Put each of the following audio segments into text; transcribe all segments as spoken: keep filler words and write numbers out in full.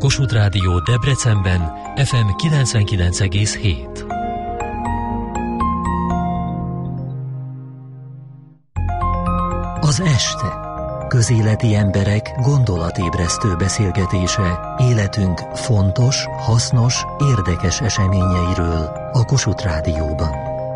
Kossuth Rádió Debrecenben ef em kilencvenkilenc egész hét. Az este. Közéleti emberek gondolatébresztő beszélgetése életünk fontos, hasznos, érdekes eseményeiről a Kossuth Rádióban.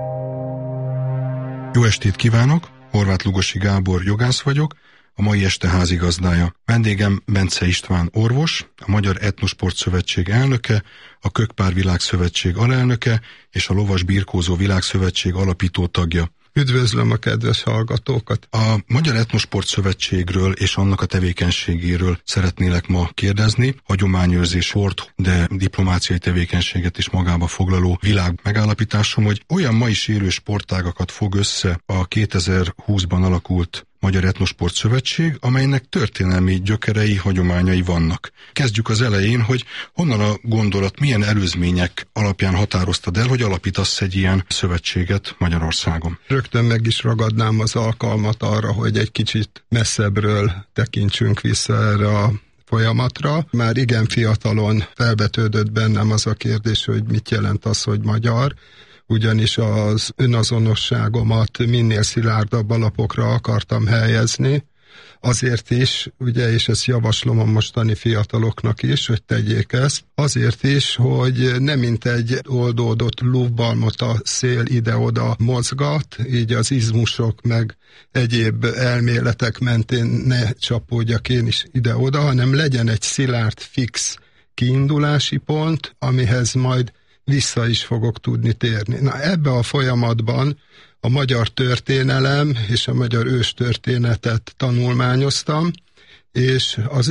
Jó estét kívánok! Horváth Lugosi Gábor jogász vagyok, a mai este házigazdája. Vendégem Bence István orvos, a Magyar Etnosport Szövetség elnöke, a Kökpár Világszövetség alelnöke és a Lovas Birkózó Világszövetség alapító tagja. Üdvözlöm a kedves hallgatókat! A Magyar Etnosport Szövetségről és annak a tevékenységéről szeretnélek ma kérdezni. Hagyományőrzés, sport, de diplomáciai tevékenységet is magába foglaló világ megállapításom, hogy olyan ma is élő sportágakat fog össze a kétezer-húszban alakult Magyar Etnosport Szövetség, amelynek történelmi gyökerei, hagyományai vannak. Kezdjük az elején, hogy honnan a gondolat, milyen előzmények alapján határoztad el, hogy alapítasz egy ilyen szövetséget Magyarországon? Rögtön meg is ragadnám az alkalmat arra, hogy egy kicsit messzebbről tekintsünk vissza erre a folyamatra. Már igen fiatalon felvetődött bennem az a kérdés, hogy mit jelent az, hogy magyar, ugyanis az önazonosságomat minél szilárdabb alapokra akartam helyezni, azért is, ugye, és ezt javaslom a mostani fiataloknak is, hogy tegyék ezt, azért is, hogy nem mint egy oldódott lúvbalmot a szél ide-oda mozgat, így az izmusok meg egyéb elméletek mentén ne csapódjak én is ide-oda, hanem legyen egy szilárd, fix kiindulási pont, amihez majd vissza is fogok tudni térni. Na, ebbe a folyamatban a magyar történelem és a magyar őstörténetet tanulmányoztam, és az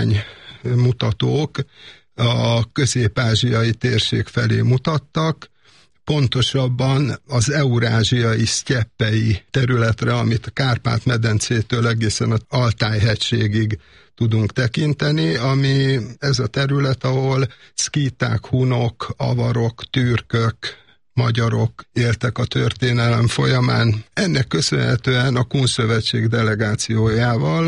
iránymutatók a közép-ázsiai térség felé mutattak, pontosabban az eurázsiai sztyeppei területre, amit a Kárpát-medencétől egészen az Altáj-hegységig tudunk tekinteni, ami ez a terület, ahol szkíták, hunok, avarok, türkök, magyarok éltek a történelem folyamán. Ennek köszönhetően a Kun Szövetség delegációjával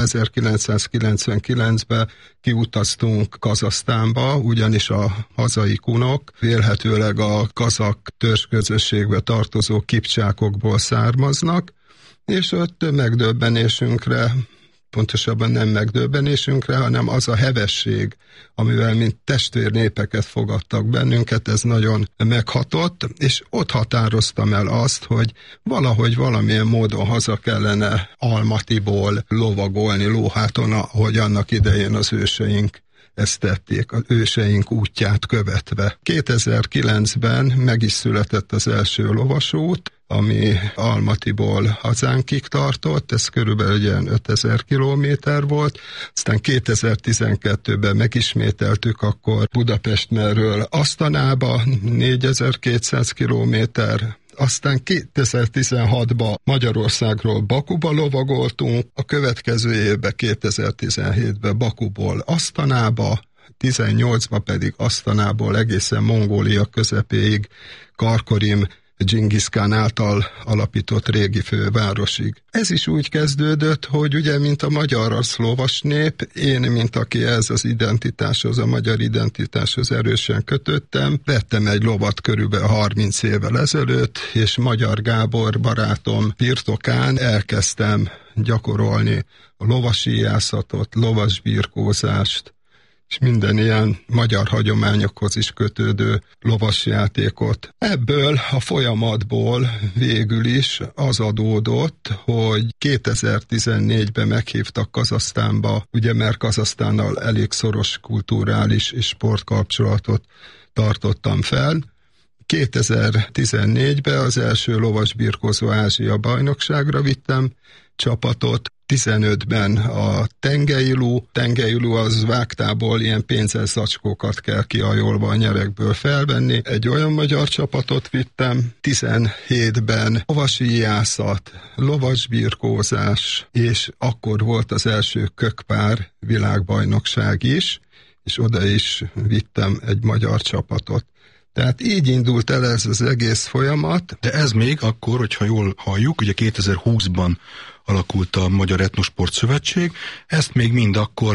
ezerkilencszázkilencvenkilencben kiutaztunk Kazahsztánba, ugyanis a hazai kunok vélhetőleg a kazak törzsközösségbe tartozó kipcsákokból származnak, és ott megdöbbenésünkre, pontosabban nem megdöbbenésünkre, hanem az a hevesség, amivel mint testvérnépeket fogadtak bennünket, ez nagyon meghatott, és ott határoztam el azt, hogy valahogy valamilyen módon haza kellene Almatiból lovagolni lóháton, ahogy annak idején az őseink ezt tették, az őseink útját követve. kétezer-kilencben meg is született az első lovasút, ami Almatiból hazánkig tartott, ez körülbelül ilyen ötezer kilométer volt, aztán kétezer-tizenkettőben megismételtük, akkor Budapestmerről Asztanába négyezer-kétszáz kilométer, aztán kétezer-tizenhatban Magyarországról Bakuba lovagoltunk, a következő évben kétezer-tizenhétben Bakuból Asztanába, tizennyolcban pedig Asztanából egészen Mongólia közepéig Karkorim Dzsingisz Kán által alapított régi fővárosig. Ez is úgy kezdődött, hogy ugye, mint a magyar a szlovas nép, én, mint aki ez az identitáshoz, a magyar identitáshoz erősen kötöttem, vettem egy lovat körülbelül harminc évvel ezelőtt, és Magyar Gábor barátom birtokán elkezdtem gyakorolni a lovasíjászatot, lovasbirkózást, és minden ilyen magyar hagyományokhoz is kötődő lovasjátékot. Ebből a folyamatból végül is az adódott, hogy kétezer-tizennégyben meghívtak Kazahsztánba, ugye mert Kazahsztánnal elég szoros kulturális és sportkapcsolatot tartottam fel. kétezer-tizennégyben az első lovasbirkózó Ázsia bajnokságra vittem csapatot, tizenötben a tengelylú, tengelylú az vágtából ilyen pénzes zacskókat kell kiajolva a nyerekből felvenni. Egy olyan magyar csapatot vittem, tizenhétben lovasíjászat, lovasbirkózás, és akkor volt az első Kökpár világbajnokság is, és oda is vittem egy magyar csapatot. Tehát így indult el ez az egész folyamat. De ez még akkor, hogyha jól halljuk, ugye kétezer-húszban alakult a Magyar Etnosport Szövetség, ezt még mind akkor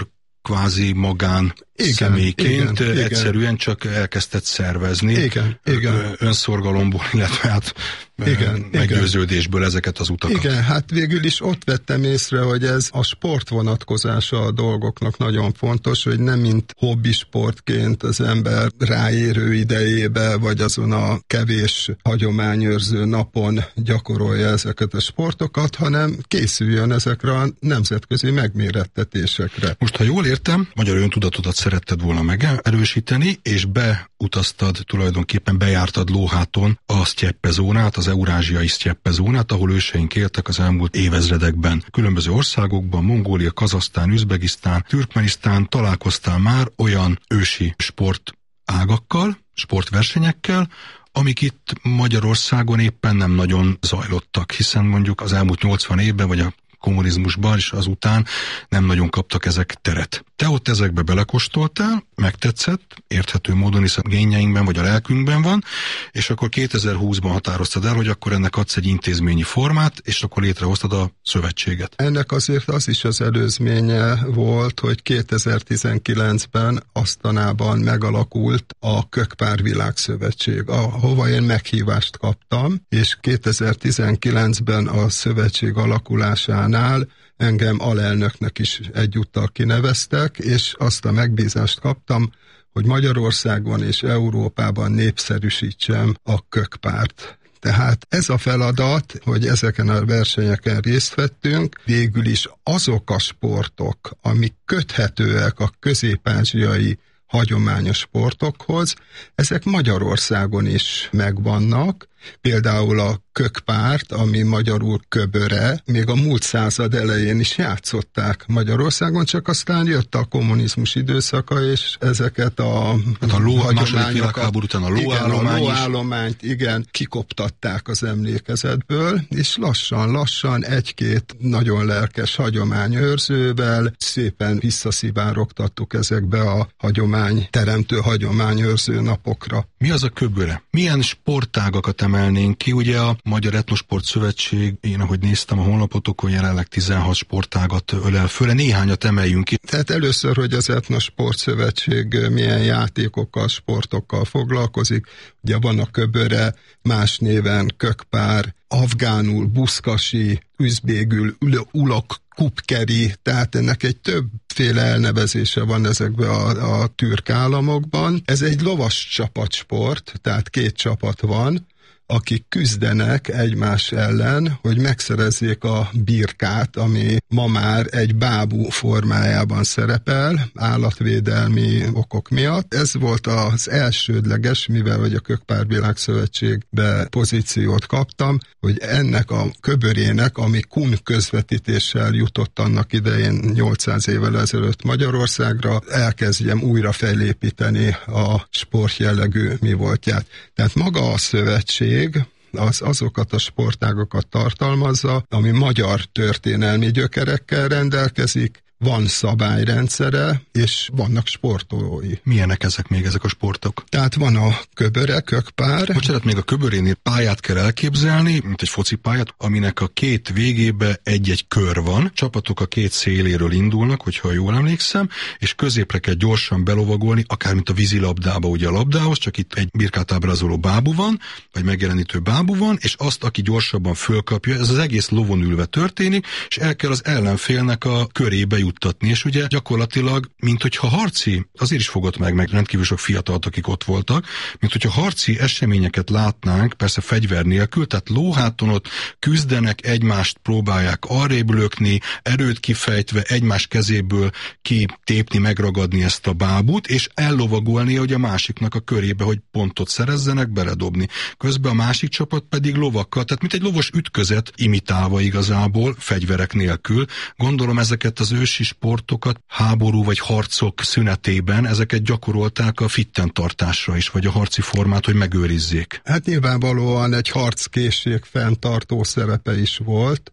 kvázi magán igen, személyként igen, egyszerűen igen. csak elkezdett szervezni igen, igen. önszorgalomból, illetve hát igen, meggyőződésből igen. ezeket az utakat. Igen, hát végül is ott vettem észre, hogy ez a sport vonatkozása a dolgoknak nagyon fontos, hogy nem mint hobbisportként az ember ráérő idejébe, vagy azon a kevés hagyományőrző napon gyakorolja ezeket a sportokat, hanem készüljön ezekre a nemzetközi megmérettetésekre. Most, ha jól értem, magyar öntudatodat szeretted volna megerősíteni, és beutaztad, tulajdonképpen bejártad Lóháton a sztyeppezónát, az eurázsiai sztyeppezónát, ahol őseink éltek az elmúlt évezredekben. Különböző országokban, Mongólia, Kazahsztán, Üzbegisztán, Türkmenisztán találkoztál már olyan ősi sportágakkal, sportversenyekkel, amik itt Magyarországon éppen nem nagyon zajlottak, hiszen mondjuk az elmúlt nyolcvan évben, vagy a kommunizmusban és azután nem nagyon kaptak ezek teret. Te ott ezekbe belekóstoltál, megtetszett, érthető módon, hiszen génjeinkben vagy a lelkünkben van, és akkor kétezer-húszban határoztad el, hogy akkor ennek adsz egy intézményi formát, és akkor létrehoztad a szövetséget. Ennek azért az is az előzménye volt, hogy kétezer-tizenkilencben Asztanában megalakult a Kökpár Világszövetség, ahova én meghívást kaptam, és kétezer-tizenkilencben a szövetség alakulásán engem alelnöknek is egyúttal kineveztek, és azt a megbízást kaptam, hogy Magyarországon és Európában népszerűsítsem a kökpárt. Tehát ez a feladat, hogy ezeken a versenyeken részt vettünk, végül is azok a sportok, amik köthetőek a közép-ázsiai hagyományos sportokhoz, ezek Magyarországon is megvannak, például a kökpárt, ami magyarul köböre, még a múlt század elején is játszották Magyarországon, csak aztán jött a kommunizmus időszaka, és ezeket a hát a ló, második világháború után a lóállomány igen, a lóállományt, igen, kikoptatták az emlékezetből, és lassan-lassan egy-két nagyon lelkes hagyományőrzővel szépen visszaszivárogtattuk ezekbe a hagyomány, teremtő hagyományőrző napokra. Mi az a köböre? Milyen sportágakat emelnénk ki? Ugye a Magyar Etnosport Szövetség, én ahogy néztem a honlapotokon, jelenleg tizenhat sportágat ölel föl, néhányat emeljünk ki. Tehát először, hogy az Etnosport Szövetség milyen játékokkal, sportokkal foglalkozik. Ugye van a köböre, más néven kökpár, afgánul, buszkasi, üzbégül, ulok, kupkeri, tehát ennek egy többféle elnevezése van ezekben a, a türk államokban. Ez egy lovas csapatsport, tehát két csapat van, akik küzdenek egymás ellen, hogy megszerezzék a birkát, ami ma már egy bábú formájában szerepel, állatvédelmi okok miatt. Ez volt az elsődleges, mivel hogy a Kökpár Világszövetségbe pozíciót kaptam, hogy ennek a köbörének, ami kun közvetítéssel jutott annak idején nyolcszáz évvel ezelőtt Magyarországra, elkezdjem újra felépíteni a sportjellegű mi voltját. Tehát maga a szövetség az azokat a sportágokat tartalmazza, ami magyar történelmi gyökerekkel rendelkezik, van szabályrendszere, és vannak sportolói. Milyenek ezek még, ezek a sportok? Tehát van a köböre, kökpár. Bocsánat, még a köbörénél pályát kell elképzelni, mint egy focipályát, aminek a két végébe egy-egy kör van. Csapatok a két széléről indulnak, hogyha jól emlékszem, és középre kell gyorsan belovagolni, akár mint a vízilabdába, ugye a labdához, csak itt egy birkát ábrázoló bábú van, vagy megjelenítő bábú van, és azt, aki gyorsabban fölkapja, ez az egész lovon ülve történik, és el kell az ellenfélnek a körébe juttatni, és ugye gyakorlatilag, mint hogyha harci, azért is fogott meg, meg rendkívül sok fiatalt, akik ott voltak, mint hogyha harci eseményeket látnánk, persze fegyver nélkül, tehát lóháton ott küzdenek, egymást próbálják arrébb lökni, erőt kifejtve, egymás kezéből kitépni, megragadni ezt a bábút, és ellovagolni, hogy a másiknak a körébe, hogy pontot szerezzenek, beledobni. Közben a másik csapat pedig lovakkal, tehát mint egy lovas ütközet imitálva igazából, fegyverek nélkül. Gondolom ezeket az ősi sportokat háború vagy harcok szünetében, ezeket gyakorolták a fittentartásra is, vagy a harci formát, hogy megőrizzék. Hát nyilvánvalóan egy harckészség fenntartó szerepe is volt,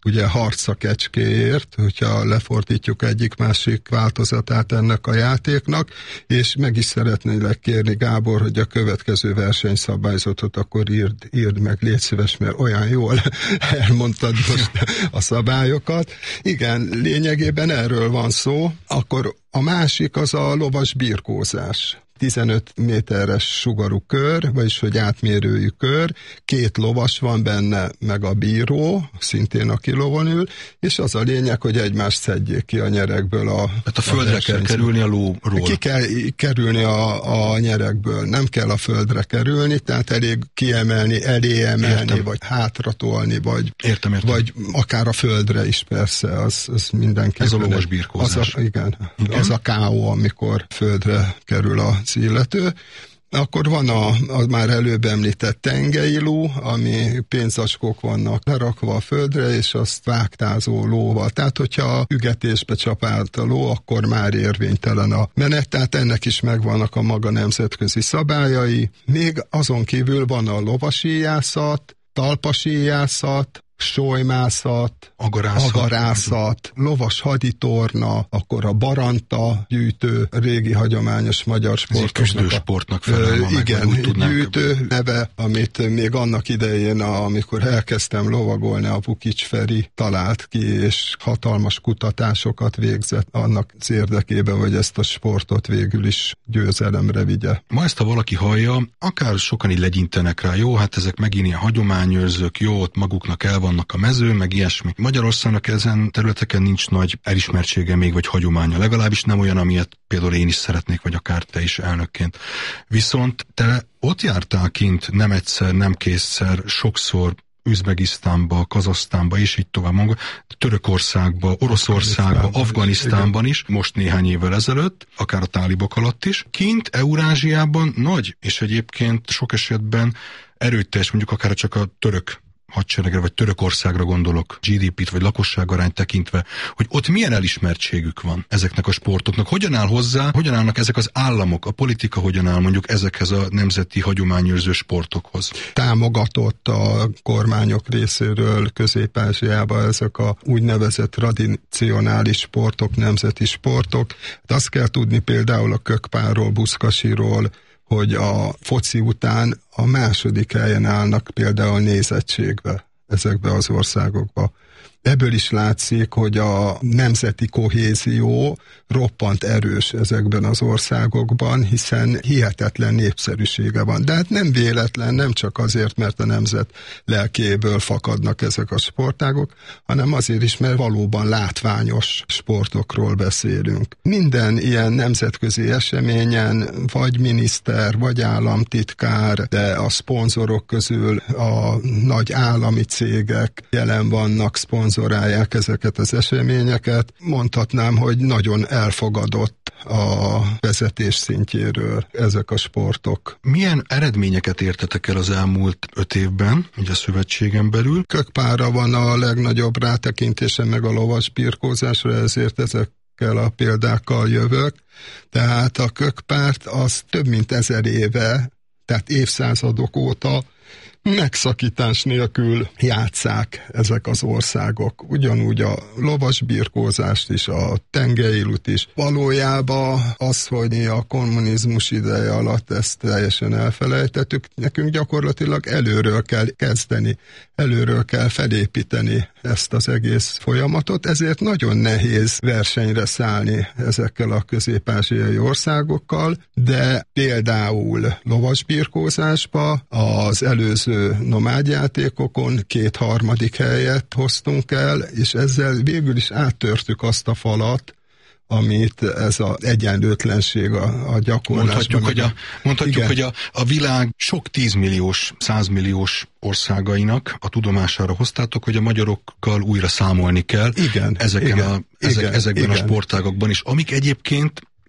ugye harc a kecskéért, hogyha lefordítjuk egyik-másik változatát ennek a játéknak, és meg is szeretnélek kérni, Gábor, hogy a következő versenyszabályzatot akkor írd, írd meg, légy szíves, mert olyan jól elmondtad most a szabályokat. Igen, lényegében erről van szó. Akkor a másik az a lovas birkózás. tizenöt méteres sugarú kör, vagyis hogy átmérőjű kör, két lovas van benne, meg a bíró, szintén aki lovon ül, és az a lényeg, hogy egymást szedjék ki a nyerekből. A, hát a földre a kell kerülni a lóról. Ki kell kerülni a, a nyerekből, nem kell a földre kerülni, tehát elég kiemelni, elé emelni, értem. Vagy hátratolni, vagy, értem, értem. vagy akár a földre is persze, az, az mindenképpen. Ez a lovas birkózás. Az a, igen, igen, az a ká ó, amikor földre kerül a illető. Akkor van a, a már előbb említett tengei ló, ami pénzacskók vannak lerakva a földre, és azt vágtázó lóval. Tehát, hogyha ügetésbe csapált a ló, akkor már érvénytelen a menet, tehát ennek is megvannak a maga nemzetközi szabályai. Még azon kívül van a lovasíjászat, talpasíjászat, sólymászat, agarászat, agarászat, lovas haditorna, akkor a baranta gyűjtő, régi hagyományos magyar sportoknak. sportnak felel ma, igen, meg, gyűjtő neve, amit még annak idején, amikor elkezdtem lovagolni, a Vukics Feri talált ki, és hatalmas kutatásokat végzett annak az érdekében, hogy ezt a sportot végül is győzelemre vigye. Ma ezt, ha valaki hallja, akár sokan így legyintenek rá, jó, hát ezek megint ilyen hagyományőrzők, jó, ott maguknak el vannak a mezőn, meg ilyesmi. Magyarországnak ezen területeken nincs nagy elismertsége még, vagy hagyománya. Legalábbis nem olyan, amilyet például én is szeretnék, vagy akár te is elnökként. Viszont te ott jártál kint nem egyszer, nem kétszer, sokszor Üzbegisztánba, Kazahsztánba, és így tovább mondom, Törökországba, Oroszországba, Afganisztánban is, most néhány évvel ezelőtt, akár a tálibok alatt is. Kint, Eurázsiában nagy, és egyébként sok esetben erőteljes, mondjuk akár csak a török hadseregre, vagy Törökországra gondolok, gé dé pét vagy lakosságarányt tekintve, hogy ott milyen elismertségük van ezeknek a sportoknak. Hogyan áll hozzá, hogyan állnak ezek az államok, a politika hogyan áll mondjuk ezekhez a nemzeti hagyományőrző sportokhoz? Támogatott a kormányok részéről Közép-Ázsiában ezek a úgynevezett tradicionális sportok, nemzeti sportok. De azt kell tudni például a kökpárról, buszkasiról, hogy a foci után a második helyen állnak például nézettségbe ezekbe az országokba. Ebből is látszik, hogy a nemzeti kohézió roppant erős ezekben az országokban, hiszen hihetetlen népszerűsége van. De hát nem véletlen, nem csak azért, mert a nemzet lelkéből fakadnak ezek a sportágok, hanem azért is, mert valóban látványos sportokról beszélünk. Minden ilyen nemzetközi eseményen vagy miniszter, vagy államtitkár, de a szponzorok közül a nagy állami cégek jelen vannak, szponzorálják ezeket az eseményeket. Mondhatnám, hogy nagyon elfogadott a vezetés szintjéről ezek a sportok. Milyen eredményeket értetek el az elmúlt öt évben, ugye a szövetségen belül? Kökpárra van a legnagyobb rátekintésem, meg a lovas birkózásra, ezért ezekkel a példákkal jövök. Tehát a kökpárt az több mint ezer éve, tehát évszázadok óta megszakítás nélkül játsszák ezek az országok. Ugyanúgy a lovasbirkózást is, a tengeilut is. Valójában az, hogy a kommunizmus ideje alatt ezt teljesen elfelejtettük, nekünk gyakorlatilag előről kell kezdeni, előről kell felépíteni ezt az egész folyamatot, ezért nagyon nehéz versenyre szállni ezekkel a közép-ázsiai országokkal, de például lovasbirkózásba az előző nomádjátékokon két harmadik helyet hoztunk el, és ezzel végül is áttörtük azt a falat, amit ez az egyenlőtlenség a, a gyakorlásban. Mondhatjuk, hogy, a, mondhatjuk hogy a, a világ sok tízmilliós, százmilliós országainak a tudomására hoztátok, hogy a magyarokkal újra számolni kell igen, ezeken igen, a, ezek, igen, ezekben igen. a sportágokban is, amik egyébként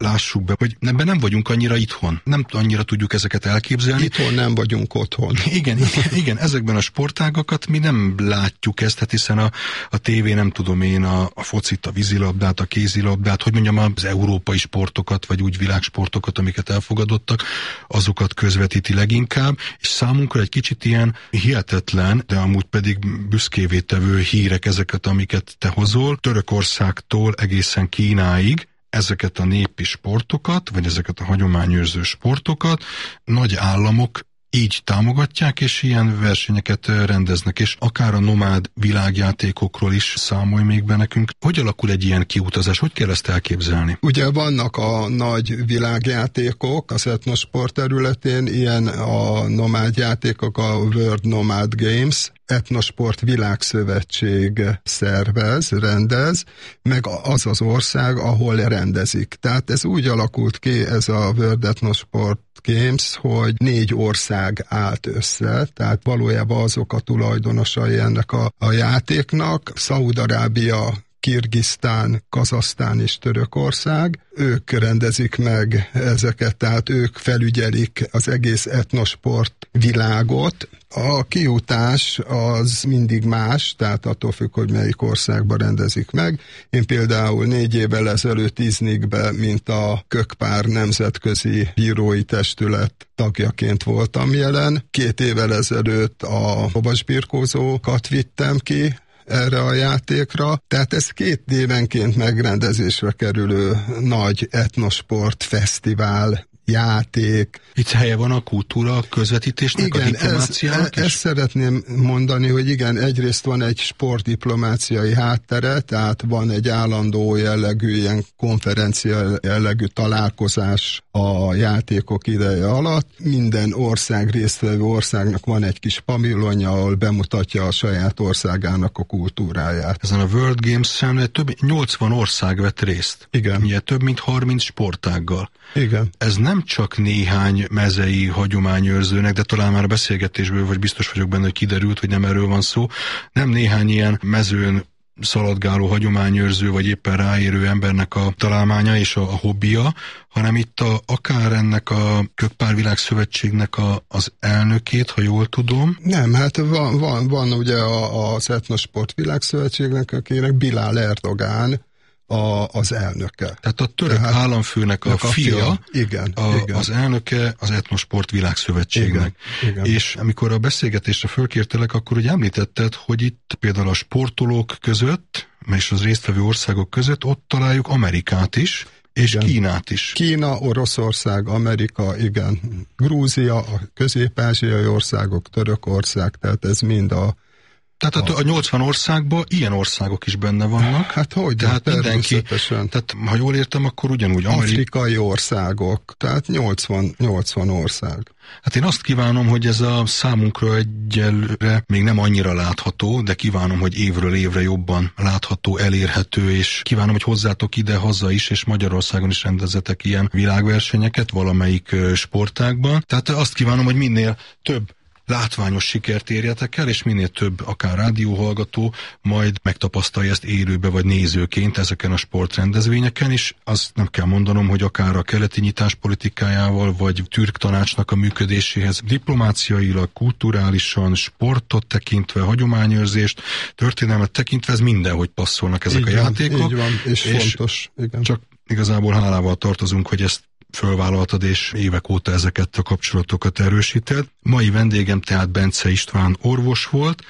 lássuk be, hogy ebben nem vagyunk annyira itthon. Nem annyira tudjuk ezeket elképzelni. Itthon nem vagyunk otthon. Igen, igen, igen, ezekben a sportágakat mi nem látjuk ezt, hát hiszen a, a tévé, nem tudom én, a, a focit, a vízilabdát, a kézilabdát, hogy mondjam, az európai sportokat, vagy úgy világsportokat, amiket elfogadottak, azokat közvetíti leginkább, és számunkra egy kicsit ilyen hihetetlen, de amúgy pedig büszkévé tevő hírek ezeket, amiket te hozol, Törökországtól egészen Kínáig, ezeket a népi sportokat, vagy ezeket a hagyományőrző sportokat nagy államok így támogatják, és ilyen versenyeket rendeznek, és akár a nomád világjátékokról is számolj még be nekünk. Hogy alakul egy ilyen kiutazás? Hogy kell ezt elképzelni? Ugye vannak a nagy világjátékok az etnosport területén, ilyen a nomád játékok, a World Nomad Games, Etnosport Világszövetség szervez, rendez, meg az az ország, ahol rendezik. Tehát ez úgy alakult ki, ez a World Etnosport Games, hogy négy ország állt össze, tehát valójában azok a tulajdonosai ennek a, a játéknak, Szaúd-Arábia, Kirgisztán, Kazahsztán és Törökország, ők rendezik meg ezeket, tehát ők felügyelik az egész etnosport világot. A kijutás az mindig más, tehát attól függ, hogy melyik országban rendezik meg. Én például négy évvel ezelőtt Iznikbe, mint a Kökpár Nemzetközi Bírói Testület tagjaként voltam jelen. Két évvel ezelőtt a lovasbirkózókat vittem ki erre a játékra, tehát ez két évenként megrendezésre kerülő nagy etnosport fesztivál, játék. Itt helye van a kultúra közvetítésnek, igen, a diplomáciának? Ez, ezt szeretném mondani, hogy igen, egyrészt van egy sportdiplomáciai háttere, tehát van egy állandó jellegű, ilyen konferencia jellegű találkozás a játékok ideje alatt. Minden ország, résztvevő országnak van egy kis pavilonja, ahol bemutatja a saját országának a kultúráját. Ezen a World Games-en több nyolcvan ország vett részt. Igen. Ugye több mint harminc sportággal. Igen. Ez nem csak néhány mezei hagyományőrzőnek, de talán már a beszélgetésből, vagy biztos vagyok benne, hogy kiderült, hogy nem erről van szó, nem néhány ilyen mezőn szaladgáló hagyományőrző, vagy éppen ráérő embernek a találmánya és a, a hobbija, hanem itt a, akár ennek a Kökpár Világszövetségnek a, az elnökét, ha jól tudom. Nem, hát van, van, van ugye a, az Etnosport Világszövetségnek, akinek Bilal Erdogán A, az elnöke. Tehát a török Tehát, államfőnek a, a fia, fia igen, a, igen. az elnöke az Etnosport Világszövetségnek. Igen, igen. És amikor a beszélgetésre fölkértelek, akkor ugye említetted, hogy itt például a sportolók között, és az résztvevő országok között ott találjuk Amerikát is, és igen. Kínát is. Kína, Oroszország, Amerika, igen. Grúzia, a közép-ázsiai országok, Törökország, tehát ez mind a Tehát a, a nyolcvan országban ilyen országok is benne vannak. Hát hogy, tehát mindenki, tehát ha jól értem, akkor ugyanúgy Amerik... Afrikai országok, tehát nyolcvan, nyolcvan ország. Hát én azt kívánom, hogy ez a számunkra egyelőre még nem annyira látható, de kívánom, hogy évről évre jobban látható, elérhető, és kívánom, hogy hozzátok ide haza is, és Magyarországon is rendezetek ilyen világversenyeket valamelyik sportágban. Tehát azt kívánom, hogy minél több látványos sikert érjetek el, és minél több akár rádióhallgató majd megtapasztalja ezt élőbe vagy nézőként ezeken a sportrendezvényeken, és azt nem kell mondanom, hogy akár a keleti nyitás politikájával, vagy türk tanácsnak a működéséhez diplomáciailag, kulturálisan, sportot tekintve, hagyományőrzést, történelmet tekintve, ez mindenhogy passzolnak ezek így a van, játékok. Így van, és, és fontos. Igen. Csak igazából hálával tartozunk, hogy ezt fölvállaltad, és évek óta ezeket a kapcsolatokat erősíted. Mai vendégem tehát Bence István orvos volt,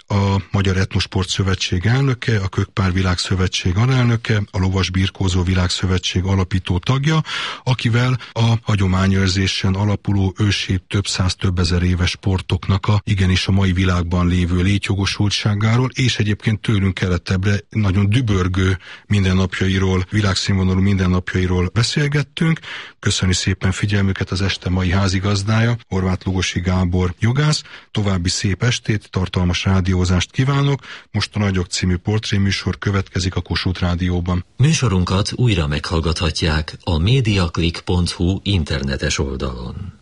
a Magyar Etnosport Szövetség elnöke, a Kökpár Világszövetség alelnöke, a Lovasbirkózó Világszövetség alapító tagja, akivel a hagyományőrzésen alapuló ősi több száz, több ezer éves sportoknak a igenis a mai világban lévő létjogosultságáról, és egyébként tőlünk keletebbre nagyon dübörgő mindennapjairól, világszínvonalú mindennapjairól beszélgettünk. Köszöni szépen figyelmüket az este mai házigazdája, Horváth Lugosi Gábor jogász. További szép estét, tartalmas rádió kívánok. Most a Nagyok című portréműsor következik a Kossuth Rádióban. Műsorunkat újra meghallgathatják a mediaclick pont hu internetes oldalon.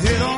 hit on